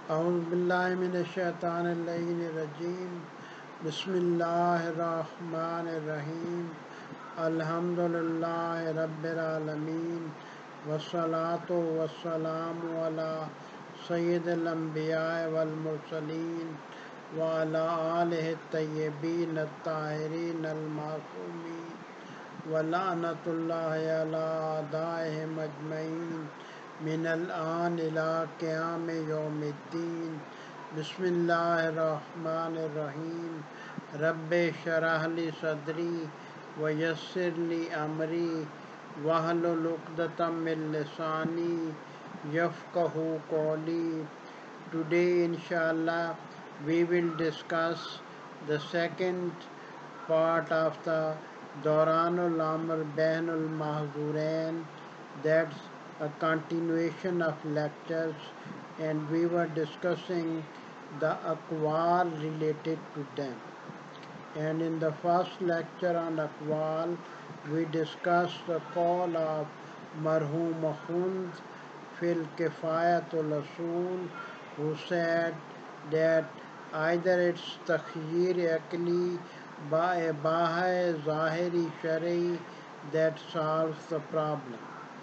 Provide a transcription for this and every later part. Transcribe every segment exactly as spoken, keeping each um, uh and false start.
أعوذ بالله من الشيطان اللعين الرجيم بسم الله الرحمن الرحيم الحمد لله رب العالمين والصلاة والسلام على سيد الأنبياء والمرسلين وعلى آله الطيبين الطاهرين المعصومين ولعنة الله على أعدائهم أجمعين من الآن إلى قيام يوم الدين بسم الله الرحمن الرحيم رب اشرح لي صدري ويسر لي أمري واحلل عقدة من لساني يفقه قولي. Today inshallah we will discuss the second part of the Dawranul Amr Bainul Mahzurain. That's a continuation of lectures, and we were discussing the aqwal related to them. And in the first lecture on aqwal, we discussed the call of Marhum Khund fil Kifayatul Asul, who said that either it's takhyir akli by a baha zahiri shari that solves the problem.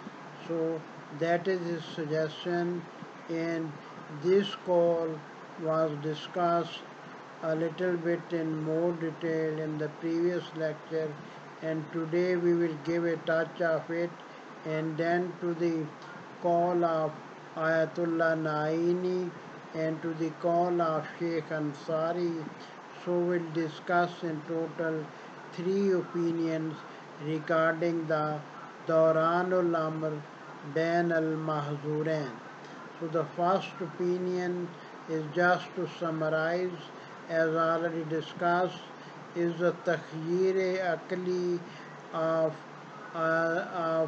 So that is his suggestion, and this call was discussed a little bit in more detail in the previous lecture, and today we will give a touch of it, and then to the call of Ayatullah Naini and to the call of Sheikh Ansari. So we'll discuss in total three opinions regarding the Dawranul Amr Bain al Mahzurain. So the first opinion is, just to summarize, as already discussed, is the takhyir akli of, uh, of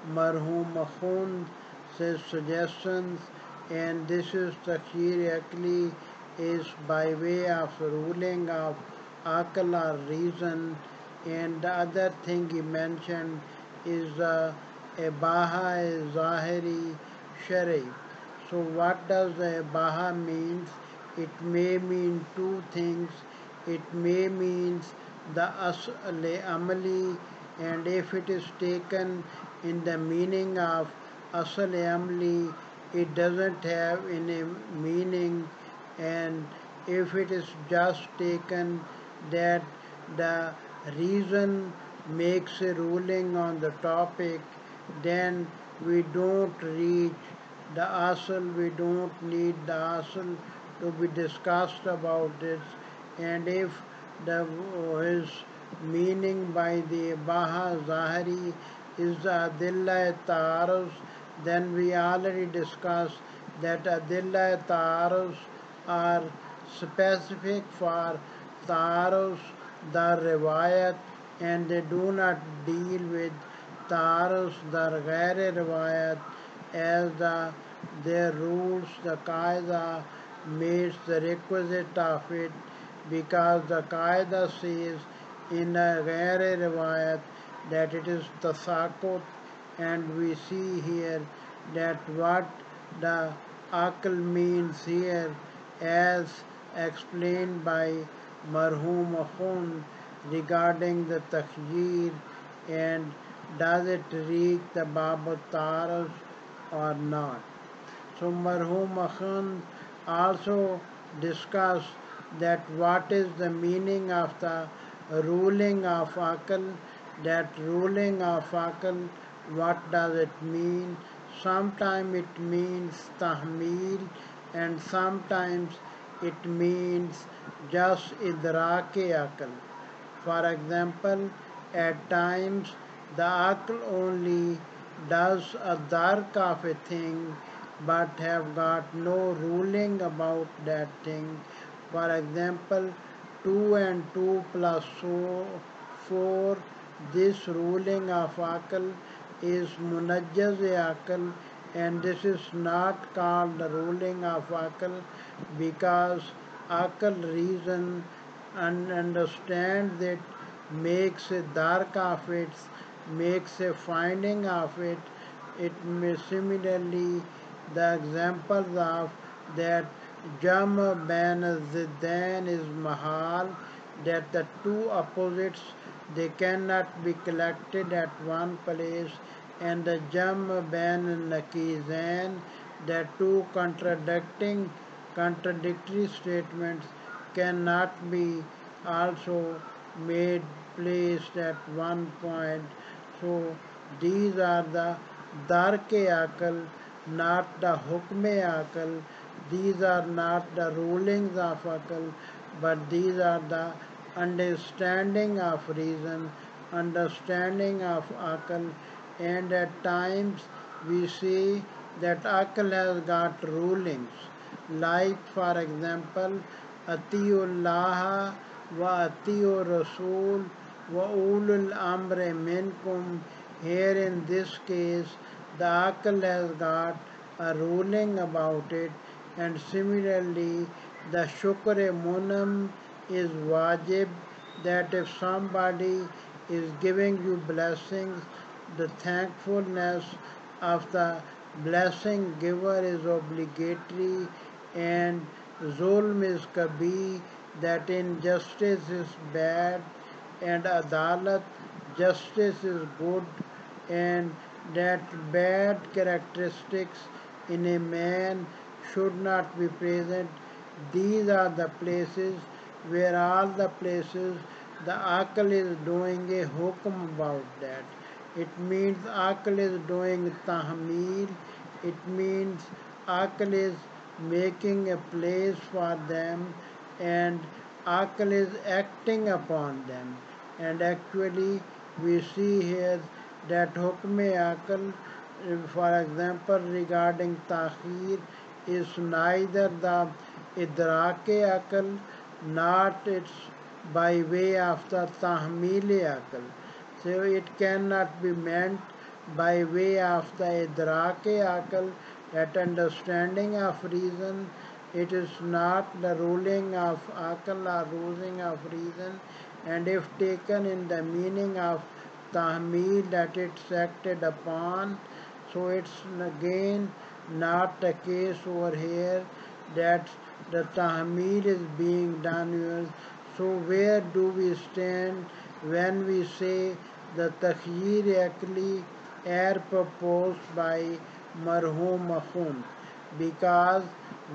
Marhum Khund's suggestions, and this is takhyir akli is by way of ruling of akal or reason, and the other thing he mentioned is uh, a baha zahiri shari. So what does a baha means? It may mean two things. It may means the asl amali, and if it is taken in the meaning of asl amali, it doesn't have any meaning, and if it is just taken that the reason makes a ruling on the topic, then we don't reach the asl, we don't need the asl to be discussed about this. And if the his meaning by the Baha Zahiri is Adilla Ta'aruz, then we already discussed that Adilla Ta'aruz are specific for Ta'aruz, the Riwayat, and they do not deal with Ta'aruz, the Ghair Riwayat, as the their rules, the Qaida meets the requisite of it, because the Qaida says in a Ghair Riwayat that it is tasakut, and we see here that what the akal means here, as explained by Marhum Khund regarding the takhyir, and does it reach the Bab Taras or not. So Marhum Khund also discussed that what is the meaning of the ruling of akal, that ruling of akal, what does it mean? Sometimes it means tahmeel, and sometimes it means just idrake akal. For example, at times the akal only does a dark of a thing, but have got no ruling about that thing. For example, two and two plus four, this ruling of akal is munajjaz akal, and this is not called the ruling of akal, because akal reason and understands it, makes a dark of it, makes a finding of it. It may similarly the examples of that Jam bain ziddain is mahal, that the two opposites they cannot be collected at one place, and the jam bain nakizain, that two contradicting contradictory statements cannot be also made placed at one point. So these are the darke akal, not the hukme akal. These are not the rulings of akal, but these are the understanding of reason, understanding of akal, and at times we see that akal has got rulings. Like for example, Atiullah wa Atiur Rasul wa ulul amre minkum. Here in this case, the akal has got a ruling about it, and similarly, the shukr munam is wajib, that if somebody is giving you blessings, the thankfulness of the blessing giver is obligatory, and zulm is kabi, that injustice is bad, and adalat, justice is good, and that bad characteristics in a man should not be present. These are the places where all the places the akal is doing a hukum about that. It means akal is doing tahmeel. It means akal is making a place for them, and akal is acting upon them. And actually, we see here that hukme akal, for example, regarding takhir, is neither the idrake akal, not its by way of the tahmili akal. So it cannot be meant by way of the idrake akal, that understanding of reason. It is not the ruling of akal or ruling of reason, and if taken in the meaning of tahmeel, that it's acted upon, so it's again not the case over here that the tahmeel is being done here. So where do we stand when we say the takhyir akli air proposed by marhum Akhund? Because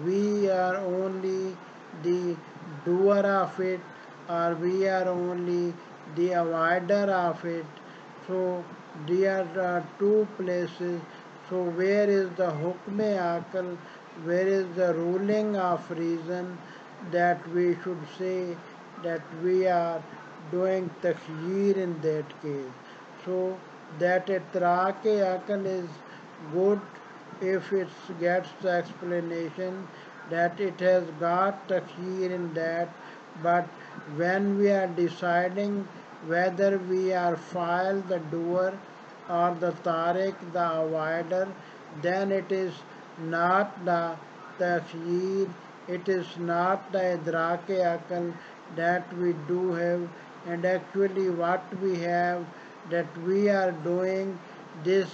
we are only the doer of it, or we are only the avoider of it. So there are two places. So where is the hukme akal? Where is the ruling of reason, that we should say that we are doing takhyir in that case? So that itraq-e akal is good if it gets the explanation that it has got takhyir in that, but when we are deciding whether we are file the doer or the tariq the avoider, then it is not the takhyir, it is not the idrak-e akal that we do have, and actually what we have, that we are doing this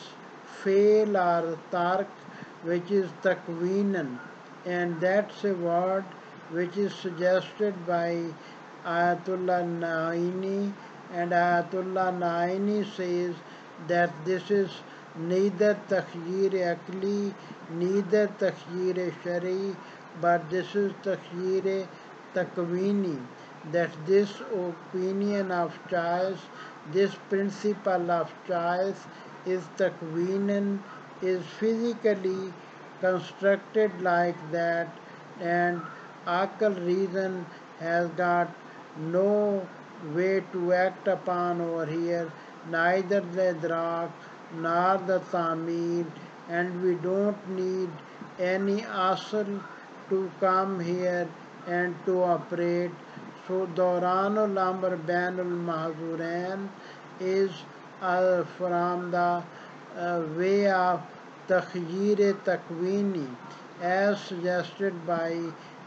fail or tark, which is takweenan, and that's a word which is suggested by Ayatullah Naini, and Ayatullah Naini says that this is neither takhyir akli, neither takhyir shari, but this is takhyir takweeni, that this opinion of choice, this principle of choice is takweenan, is physically constructed like that, and akal reason has got no way to act upon over here, neither the idrak nor the tamil, and we don't need any asl to come here and to operate. So Dawranul Amr Bainul Mahzurain is uh, from the uh, way of takhyir takweeni, as suggested by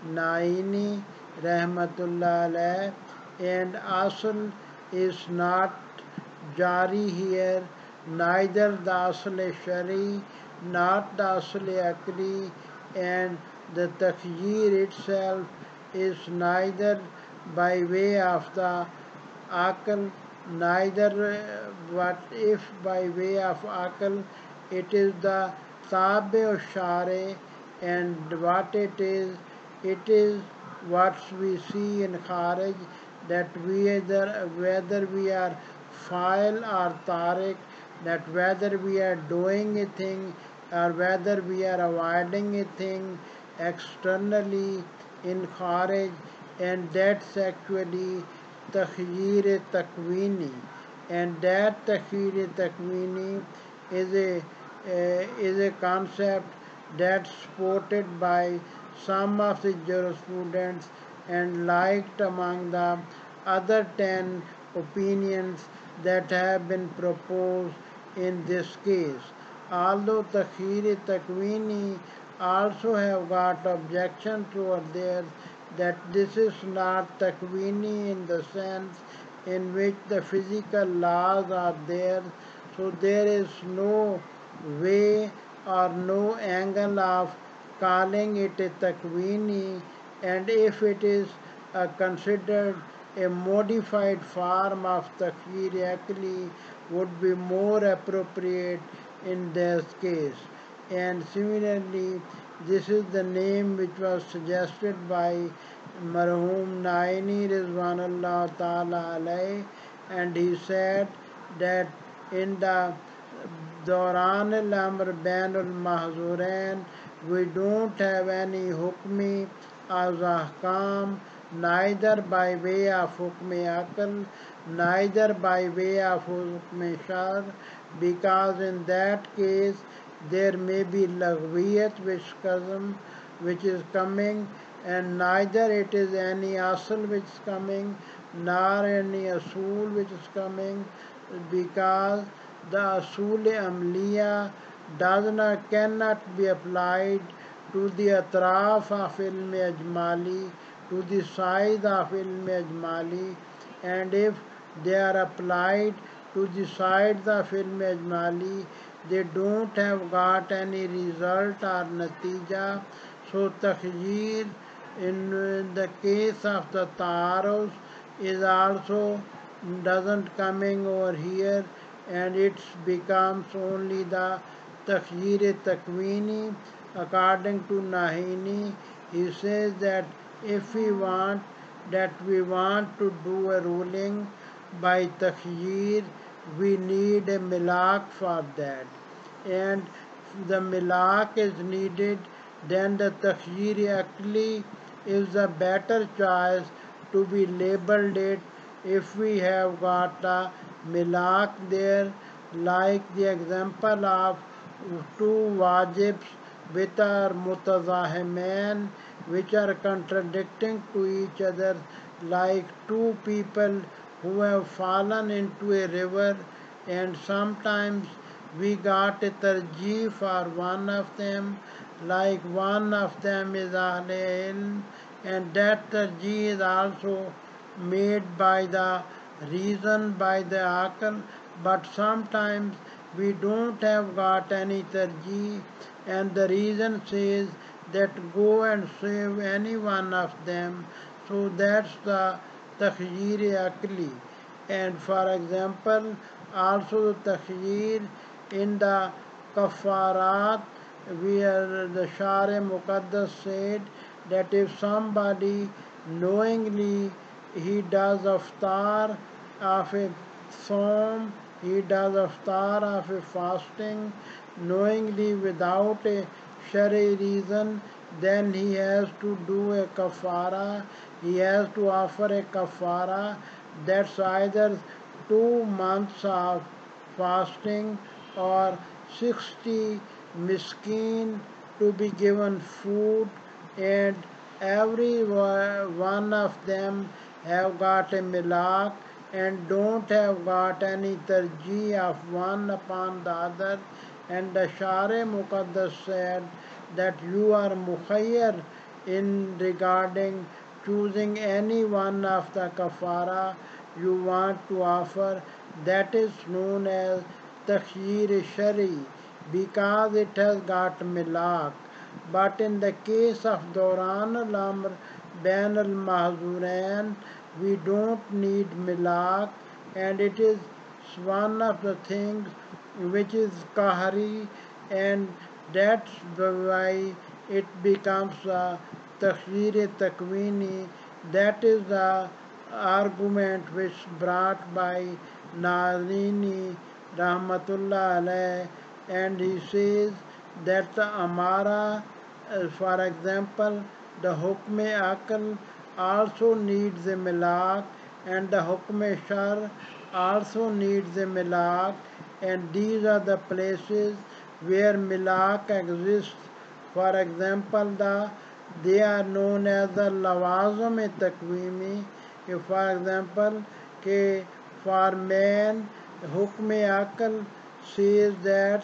Naini Rahmatullah alayh, and asl is not jari here, neither the asl shari, not the asl akli, and the takheer itself is neither by way of the akal, neither uh, but if by way of akal, it is the tabe or share, and what it is, it is what we see in Kharij, that we either, whether we are file or tariq, that whether we are doing a thing or whether we are avoiding a thing externally in Kharij, and that's actually takhyir takwini, and that takhyir takwini is a uh, is a concept that's supported by some of the jurisprudents and liked among the other ten opinions that have been proposed in this case. Although Takhir Takwini also have got objection toward theirs, that this is not Takwini in the sense in which the physical laws are there, so there is no way or no angle of calling it a takwini, and if it is uh, considered a modified form of takfir akli, would be more appropriate in this case. And similarly, this is the name which was suggested by Marhum Naini Rizwanullah Ta'ala alayh, and he said that in the Doran al-Amr Bain al-Mahzurain, we don't have any hukmi as ahkam, neither by way of hukmi akal, neither by way of hukmi shar, because in that case there may be lagwiyat which cousin which is coming, and neither it is any asl which is coming, nor any asul which is coming, because the asul amliya does not cannot be applied to the atraf of ilm ajmali, to the size of ilm ajmali, and if they are applied to the sides of ilm ajmali, they don't have got any result or natija. So takhyir in the case of the ta'aruz is also doesn't coming over here, and it becomes only the takhyir takwini. According to Nahini, he says that if we want that we want to do a ruling by takhyir, we need a milak for that, and the milak is needed, then the takhyir akli is a better choice to be labeled it if we have got a milak there, like the example of two wajibs which are mutazahiman, which are contradicting to each other, like two people who have fallen into a river, and sometimes we got a tarjih for one of them, like one of them is Ahle Ilm, and that tarjih is also made by the reason, by the akal, but sometimes we don't have got any tarjih, and the reason says that go and save any one of them, so that's the takhyir akli. And for example, also the takhyir in the kafarat, where the Share Muqaddas said that if somebody knowingly he does iftar of a psalm, he does iftar of a fasting, knowingly without a shari reason, then he has to do a kafara, he has to offer a kafara, that's either two months of fasting or sixty miskin to be given food, and every one of them have got a milak and don't have got any tarjih of one upon the other, and the Share Muqaddas said that you are mukhayyar in regarding choosing any one of the kafara you want to offer. That is known as takhyir shari, because it has got milak. but in the case of Doran al-Amr Bain al-Mahzurain, we don't need milak, and it is one of the things which is kahari, and that's why it becomes a takhir takwini. That is the argument which brought by Narini Rahmatullah alayh, and he says that the Amara, uh, for example, the Hukm Akal also needs a Milak, and the Hukm Shar also needs a Milak, and these are the places where Milak exists. For example, the they are known as the Lawazam Takwimi. If for example, ke for man, Hukm Akal says that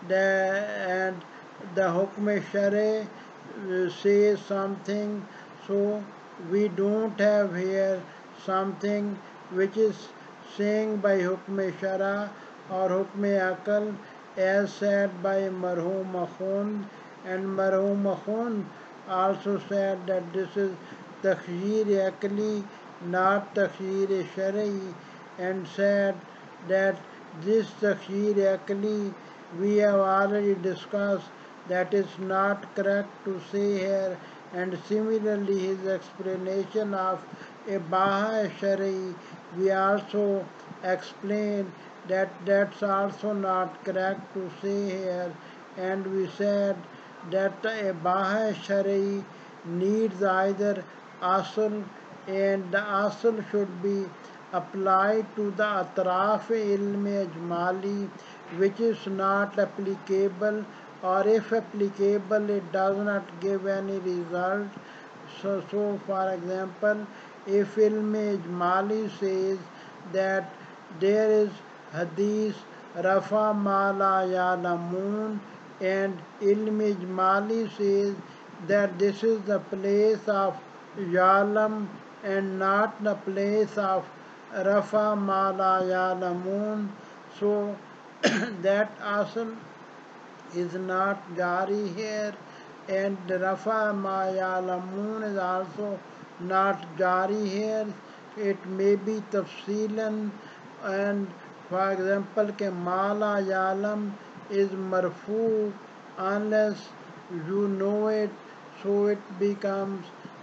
the and the Hukm Shari uh, says something, so we don't have here something which is saying by Hukm Shara or Hukm Akal as said by Marhum Akhund, and Marhum Akhund also said that this is Takhir Akli, not Takhir Shari, and said that this Takhir Akli we have already discussed that is not correct to say here, and similarly his explanation of Ibaha Shari we also explained that that's also not correct to say here, and we said that the Ibaha Shari needs either asl, and the asl should be applied to the atraf ilm ijmali, which is not applicable, or if applicable it does not give any result. So, so for example, if ilm ijmali says that there is hadith rafa mala ya'lamun, and ilm ijmali says that this is the place of Yalam and not the place of Rafa Mala Yalamun. So that asal is not jari here, and Rafa Mayalamun is also not jari here. It may be tafsilan, and for example ke Mala Yalam is marfu unless you know it, so it becomes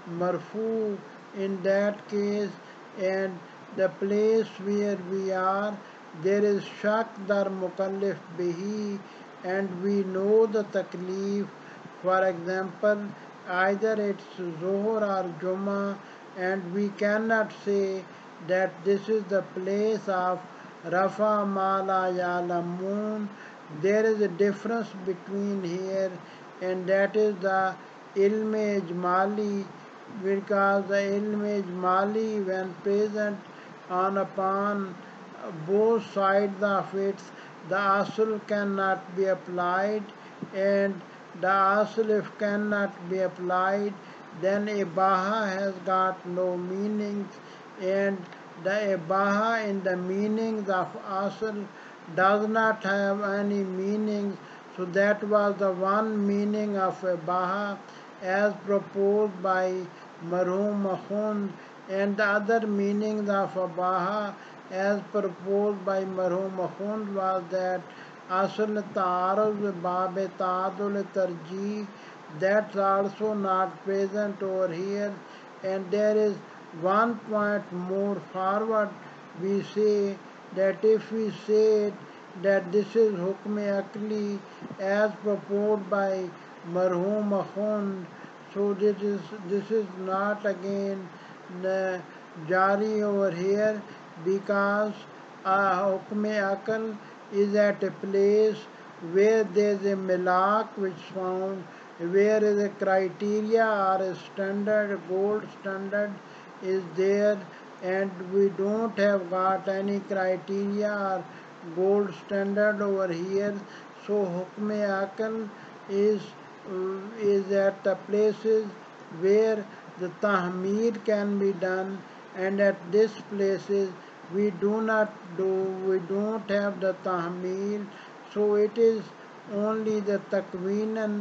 marfu in that case, and the place where we are there is shak dar mukallif bihi, and we know the taklif. For example, either it's Zohar or Juma, and we cannot say that this is the place of Rafa Mala Yalamun. There is a difference between here, and that is the Ilm Ijmali, because the Ilm Ijmali, when present on upon both sides of it, the asl cannot be applied, and the asl if cannot be applied, then ibaha has got no meanings, and the ibaha in the meanings of asl does not have any meaning. So that was the one meaning of ibaha as proposed by Marhum Akhund, and the other meanings of ibaha as proposed by Marhum Akhund was that asl ta'aruz bab ta'adul tarjih, that's also not present over here, and there is one point more forward. We say that if we say that this is Hukm Akli as proposed by Marhum Akhund, so this is this is not again uh, jari over here, because uh, Hukm Akal is at a place where there is a milak which found, where is a criteria or a standard, gold standard is there, and we don't have got any criteria or gold standard over here. So Hukm Akal is uh, is at the places where the tahmid can be done, and at these places we do not do we don't have the tahmid, so it is only the takwinan,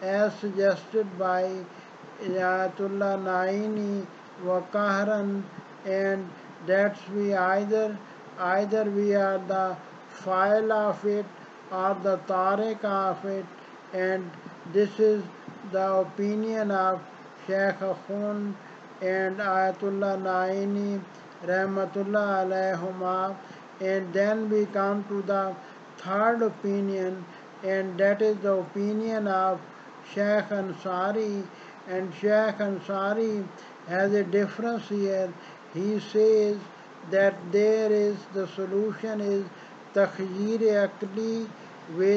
as suggested by Ayatollah Naini wa Kahran, and that's we either either we are the file of it or the tariq of it, and this is the opinion of Sheikh Akhund and Ayatollah Naini Rahmatullah alayhuma. And then we come to the third opinion, and that is the opinion of Sheikh Ansari. And Sheikh Ansari has a difference here. He says that there is the solution is takhyir akli with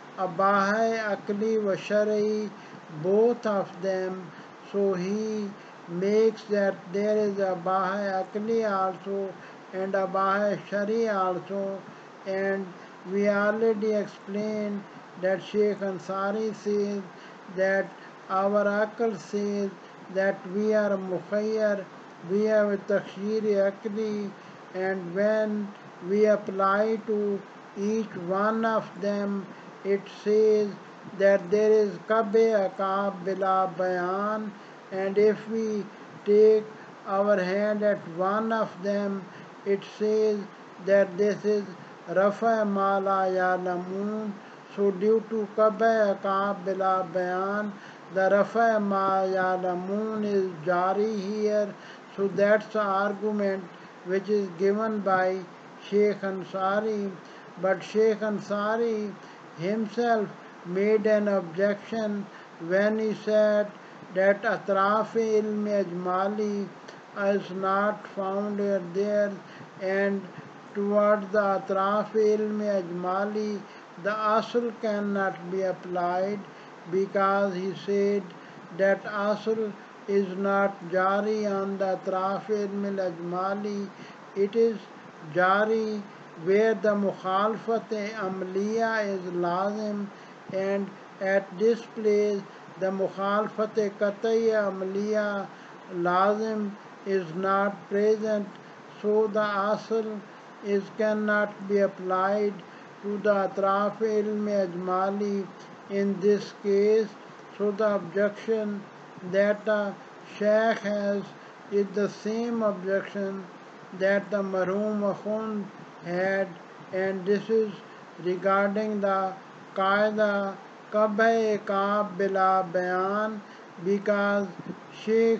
abahai akli wa shari, both of them. So he makes that there is abahai akli also and abahai shari also. And we already explained that Sheikh Ansari says that our akal says that we are mukhayyar, we have a takhyir akli, and when we apply to each one of them, it says that there is kabe akab bila bayan, and if we take our hand at one of them, it says that this is rafa mala ya'lamun. So due to kabe akab bila bayan, the rafa ma ya'lamun is jari here. So that's the argument which is given by Sheikh Ansari. But Sheikh Ansari himself made an objection when he said that atraf ilm ajmali is not found there, and towards the atraf ilm ajmali the asl cannot be applied, because he said that asl is not jari on the atraf ilm ajmali, it is jari where the mukhalfat amliya is lazim, and at this place the mukhalfat qat'iyya amliya lazim is not present. So the asl is cannot be applied to the atraf ilm ajmali in this case. So the objection that the Shaykh has is the same objection that the Marhum Akhund had, and this is regarding the Qaida Kabhe Kaab Bila Bayan, because Sheikh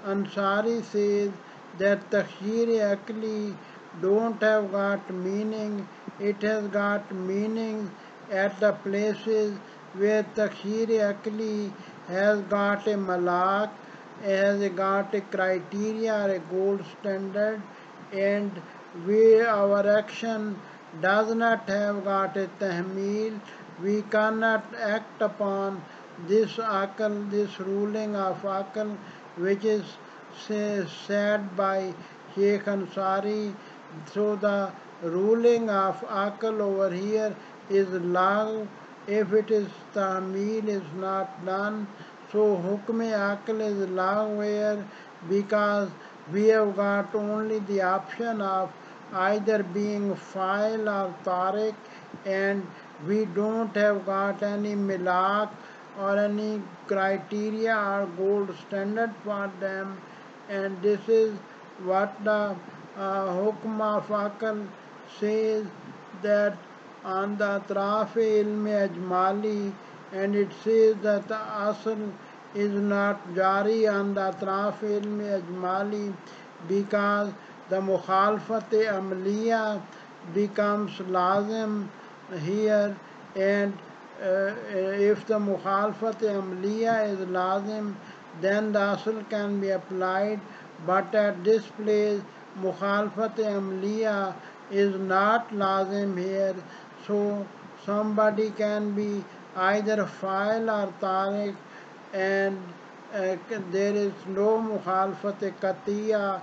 Ansari says that Takhyir Akli don't have got meaning, it has got meaning at the places where Takhyir Akli has got a malak, has got a criteria or a gold standard, and where our action does not have got a tahmeel, we cannot act upon this akal, this ruling of akal, which is say, said by Sheikh Ansari. So the ruling of akal over here is law if it is tahmeel is not done. So hukm akal is law where, because we have got only the option of either being file or tariq, and we don't have got any milak or any criteria or gold standard for them, and this is what the uh, hukm of akal says, that on the atraf ilm ajmali, and it says that the asl is not jari on the atraf ilm ajmali, because the mukhalfat amliya becomes lazim here, and uh, if the mukhalfat amliya is lazim, then the asl can be applied, but at this place mukhalfat amliya is not lazim here. So somebody can be either file or tariq, and uh, there is no mukhalfat qat'iyya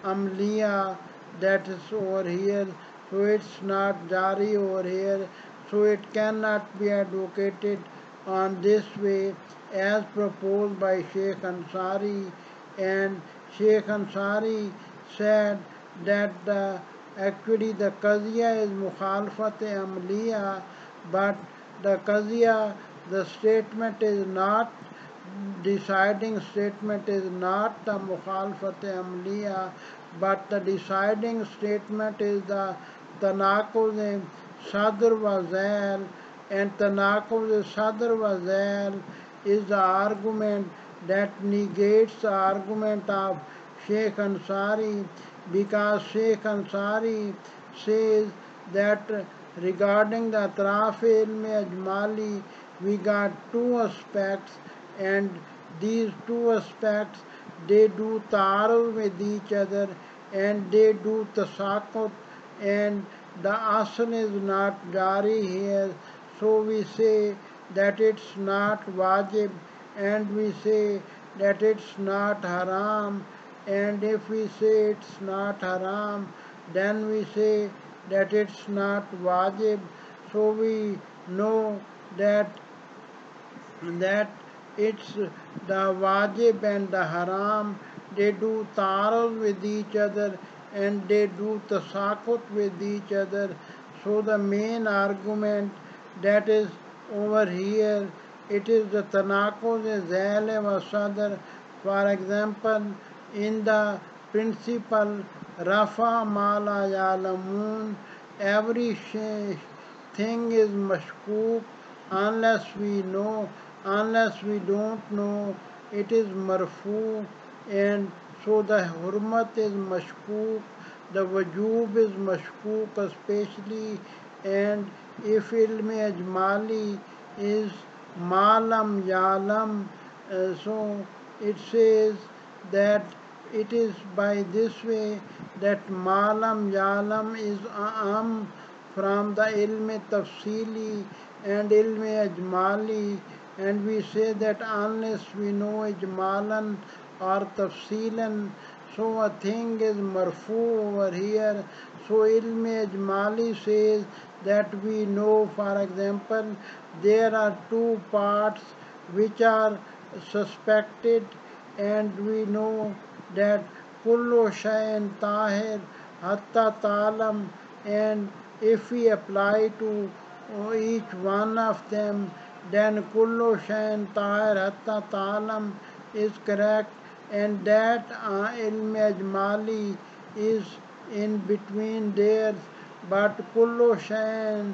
amliya that is over here, so it's not jari over here, so it cannot be advocated on this way as proposed by Sheikh Ansari. And Sheikh Ansari said that the actually the qaziyya is mukhalfat amliya, but the qaziyya the statement is not, deciding statement is not the mukhalafat amliya, but the deciding statement is the tanaquz sadr wa zal, and tanaquz sadr wa zal is the argument that negates the argument of Sheikh Ansari, because Sheikh Ansari says that regarding the atraf ilm ajmali we got two aspects, and these two aspects they do ta'arud with each other and they do tasakut, and the asl is not jari here, so we say that it's not wajib, and we say that it's not haram, and if we say it's not haram, then we say that it's not wajib. So we know that that it's the wajib and the haram, they do ta'arud with each other and they do tasakut with each other. So the main argument that is over here, it is the tanaquz zal wa sadr. For example, in the principle rafa mala ya'lamun, every thing is mashkuk unless we know, unless we don't know, it is marfu, and so the hurmat is mashkuk, the wajub is mashkuk especially, and if ilm ajmali is malam yalam, uh, so it says that it is by this way that malam yalam is am from the ilm tafsili and ilm ajmali, and we say that unless we know ijmalan or tafsilan, so a thing is marfu over here. So ilm ajmali says that we know, for example, there are two parts which are suspected, and we know that kullu shayin tahir hatta talam, and if we apply to each one of them, then kullu shayin tahir hatta talam is correct, and that uh, ilm ajmali is in between theirs, but kullu shayin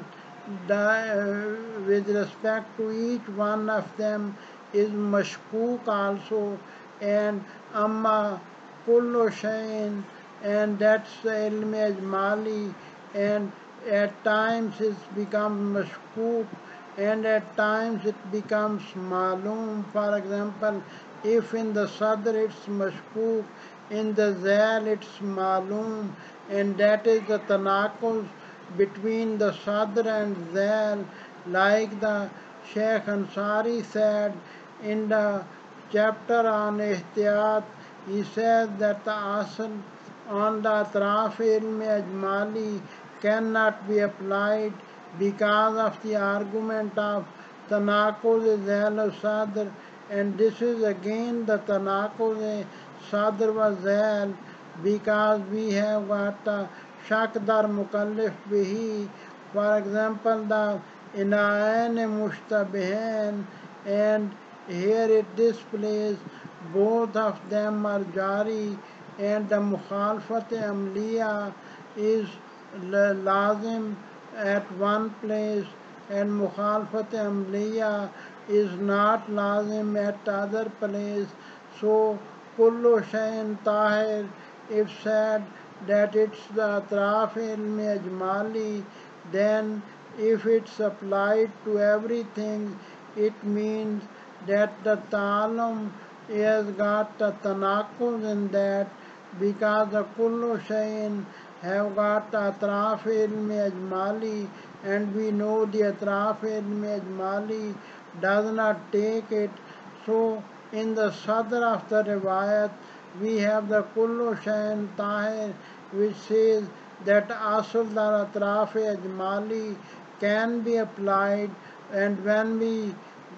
uh, with respect to each one of them is mashkuk also, and amma kullu shayin, and that's the ilm ajmali, and at times it becomes mashkuk and at times it becomes malum. For example, if in the sadr it's mashkuk, in the zal it's malum, and that is the tanaquz between the sadr and zal, like the Sheikh Ansari said in the chapter on ihtiyat. He says that the asl on the atraf ilm ajmali cannot be applied because of the argument of tanaquz zal sadr, and this is again the tanaquz sadr wa zal, because we have got the shakdar mukallif bihi, for example the inayan mushtabihan, and here it displays both of them are jari, and the mukhalafat amliya is lazim at one place, and mukhalafat amliya is not lazim at other place. So kullu shayin tahir, if said that it's the atraf ilm ajmali, then if it's applied to everything, it means that the ta'alum has got the tanaquz in that, because the kullu shayin have got the atraf ilm ajmali, and we know the atraf ilm ajmali does not take it. So in the sadr of the riwayat we have the kullu shayin tahir, which says that asl dar atraf ajmali can be applied, and when we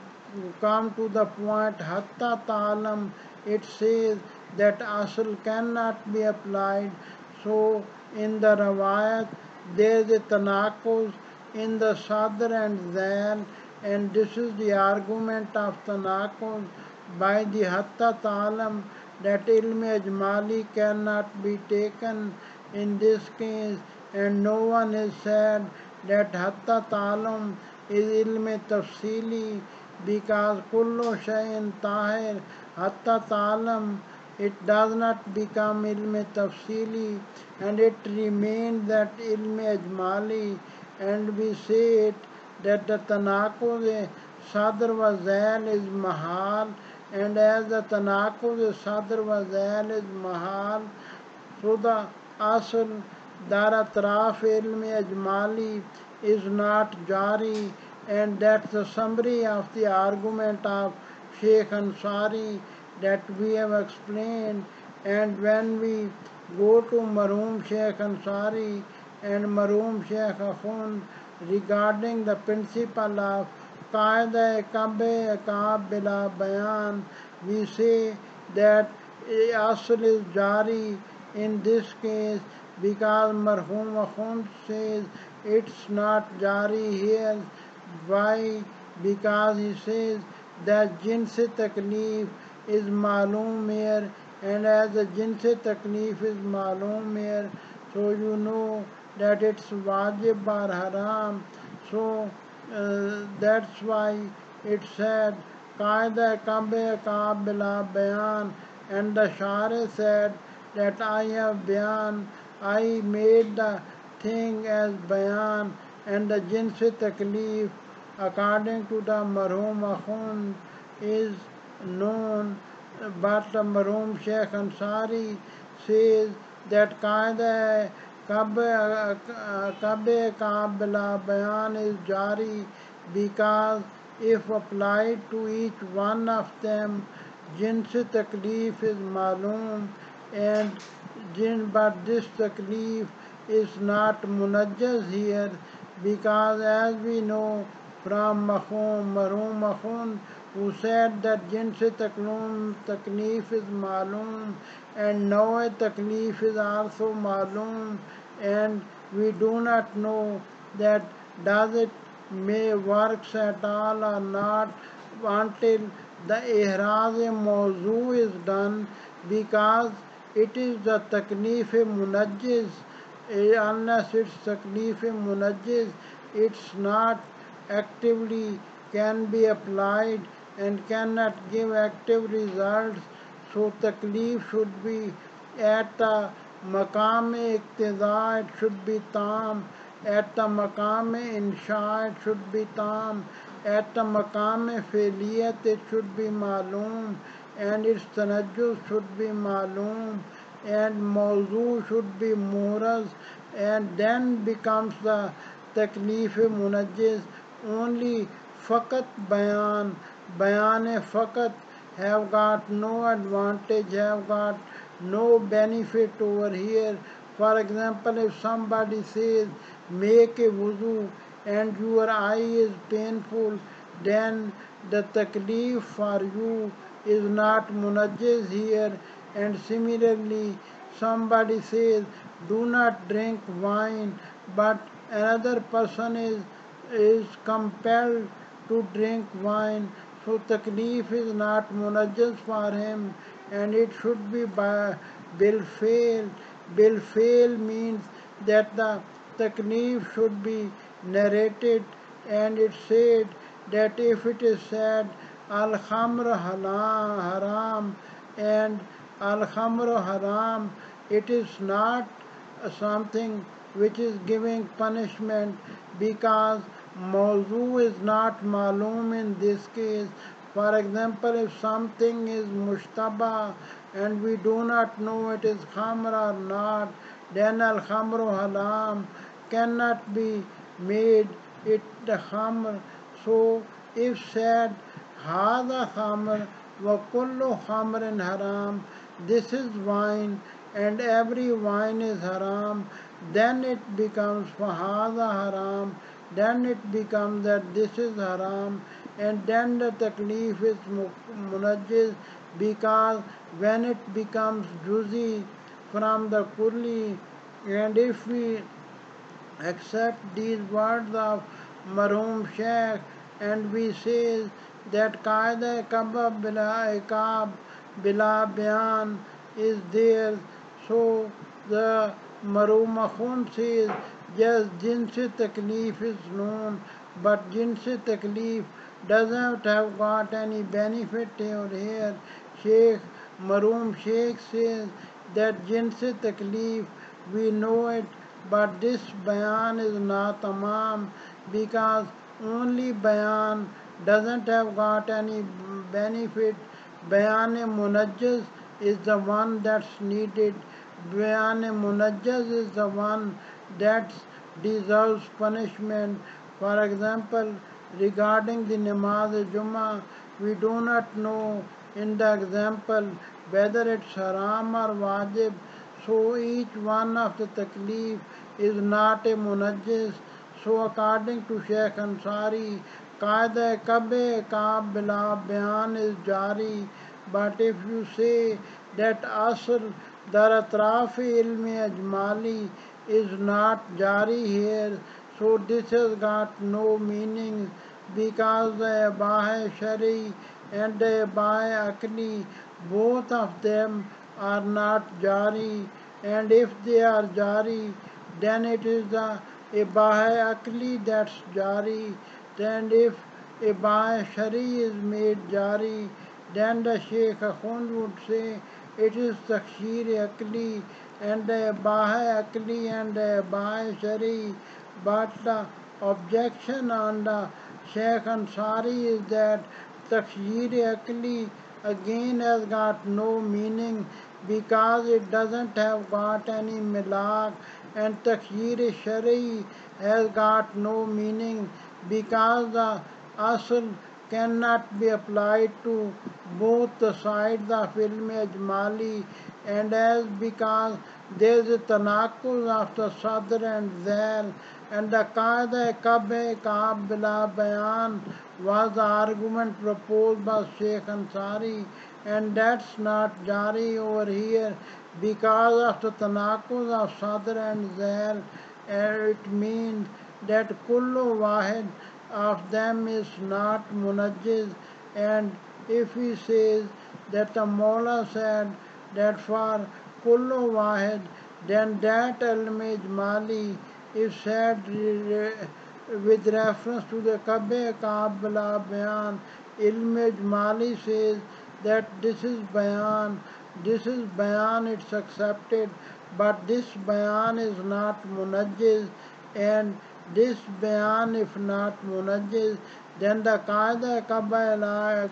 come to the point hatta ta'lam, it says that asl cannot be applied. So in the rawayat there is a tanaquz in the sadr and zal, and this is the argument of Tanaqud by the Hatta Ta'alam that ilm ijmali cannot be taken in this case, and no one has said that Hatta Ta'alam is ilm tafsili, because kullu shayin tahir Hatta Ta'alam, it does not become ilm tafsili, and it remains that ilm ijmali, and we say it that the tanaqud sadr wa zail is mahal, and as the tanaqud sadr wa zail is mahal, so the asl dar atraf ilm ajmali is not jari, and that's the summary of the argument of Sheikh Ansari that we have explained. And when we go to Marhum Sheikh Ansari and Marhum Sheikh Akhund regarding the principle of Qaida Kabe Akab Bila Bayan, we say that Asl is Jari in this case, because Marhum Akhund says it's not Jari here. Why? Because he says that Jins Taklif is Malum here, and as the Jins Taklif is Malum here, so you know that it's wajib or haram. So uh, that's why it said Qaida Kabe Kaab Bila Bayan, and the Shari said that I have bayan, I made the thing as bayan, and the jins taklif according to the marhum akhund is known, but the marhum Sheikh Ansari says that qaida kabe kabe kabla bayan is jari, because if applied to each one of them, jins taklif is malum, and jinn, but this taklif is not munajjaz here, because as we know from Makhum, Marhum Makhun, who said that jinn se taklum, taklif is malum, and now taklif is also malum, and we do not know that does it may works at all or not until the ihraz mawzu is done, because it is the taklif munajjiz. Unless it's taklif munajjiz, it's not actively can be applied and cannot give active results. So taklif should be at the maqam iqtida, it should be tam, at the maqam insha, it should be tam, at the maqam fi'liyat, it should be malum, and its tanajjus should be malum, and mawzu should be muraz, and then becomes the taklif munajjiz. Only fakat bayan, bayan fakat have got no advantage, have got no benefit over here. For example, if somebody says make a wuzu and your eye is painful, then the taklif for you is not munajjiz here. And similarly, somebody says do not drink wine, but another person is is compelled to drink wine, so taklif is not munajjaz for him, and it should be by bil fail. Bil fail means that the taklif should be narrated, and it said that if it is said al khamr haram and al khamr haram, it is not something which is giving punishment, because mawzu is not malum in this case. For example, if something is mushtaba and we do not know it is khamr or not, then al khamru haram cannot be made it the khamr. So if said hada khamr wa kullu khamrin haram, this is wine and every wine is haram, then it becomes fahada haram, then it becomes that this is haram, and then the taklif is munajjiz, because when it becomes juzi from the kulli, and if we accept these words of Marhum Sheikh and we say that Qaida Kaba Bila Ikab Bila Bayan is there. So the Maruma Khun says, yes, Jinsi Taklif is known, but Jinsi Taklif doesn't have got any benefit over here. Sheikh Maroom Sheikh says that Jinsi Taklif, we know it, but this bayan is not tamam because only bayan doesn't have got any benefit. Bayan munajjaz is the one that's needed. Bayan munajjaz is the one that deserves punishment. For example, regarding the namaz Jummah, we do not know in the example whether it's haram or wajib. So each one of the taklif is not a munajjis. So according to Shaykh Ansari, Qaida Kabe Kaab Bila Bayan is jari. But if you say that Asr Dar Atrafi Ilmi Ajmali is not jari here, so this has got no meaning because the Abah Shari and the Abah Akli, both of them are not jari, and if they are jari, then it is the Ibah Akli that's jari. Then if Ibah Shari is made jari, then the Sheikh Akhund would say it is Takhshir Akli and the Ibah Akli and the Ibah Shari. But the objection on the Sheikh Ansari is that Takhshir Akli again has got no meaning because it doesn't have got any milak, and Takhshir Shari has got no meaning because the asl cannot be applied to both the sides of ilm ajmali, and as because there is a tanakuz of the sadr and zail, and the qaida kabe kaab bila bayan was the argument proposed by Sheikh Ansari, and that's not jari over here because of the tanakuz of sadr and zail. It means that kullu wahid of them is not munajjiz, and if he says that the Mawla said that for kullu wahid, then that ilm ijmali is said with reference to the Kabe Kaab Bila Bayan. Ilm ijmali says that this is bayan, this is bayan, it's accepted, but this bayan is not munajjiz, and this bayan if not munajjiz, then the qaida kabila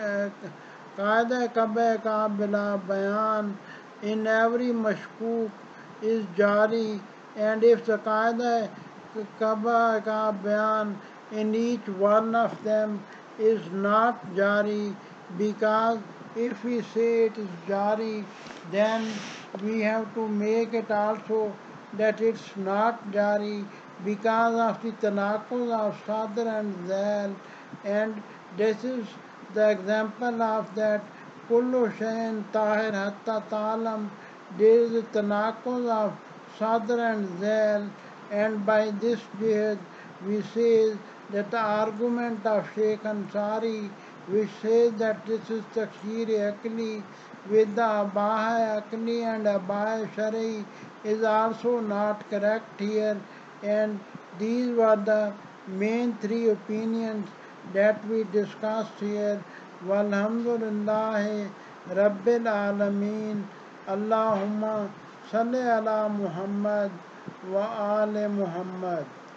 qaida kabe ka bila bayan in every mashkuk is jari, and if the qaida kaba ka bayan in each one of them is not jari, because if we say it is jari, then we have to make it also that it's not jari because of the tanakuz of sadr and zail, and this is the example of that kullu shayin tahir hatta talam. There is a tanakuz of sadr and zail, and by this jihad we say that the argument of Sheikh Ansari, which says that this is Takhshir Akli with the Abah Akli and Abah Shari, is also not correct here, and these were the main three opinions that we discussed here. Walhamdulillah Rabbil Alameen. Allahumma salli ala Muhammad wa ali Muhammad.